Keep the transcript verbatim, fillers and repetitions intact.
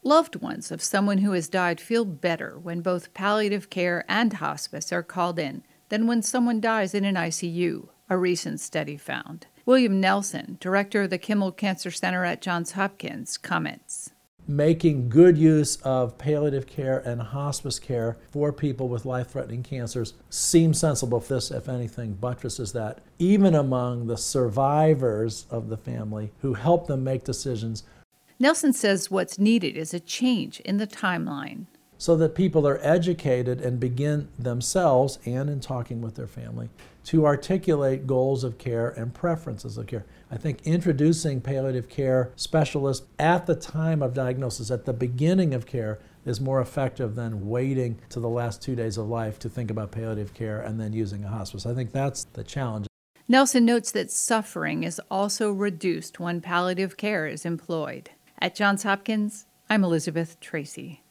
Loved ones of someone who has died feel better when both palliative care and hospice are called in than when someone dies in an I C U, a recent study found. William Nelson, director of the Kimmel Cancer Center at Johns Hopkins, comments. Making good use of palliative care and hospice care for people with life-threatening cancers seems sensible. This, if anything, buttresses that, even among the survivors of the family who help them make decisions. Nelson says what's needed is a change in the timeline, so that people are educated and begin themselves, and in talking with their family, to articulate goals of care and preferences of care. I think introducing palliative care specialists at the time of diagnosis, at the beginning of care, is more effective than waiting to the last two days of life to think about palliative care and then using a hospice. I think that's the challenge. Nelson notes that suffering is also reduced when palliative care is employed. At Johns Hopkins, I'm Elizabeth Tracy.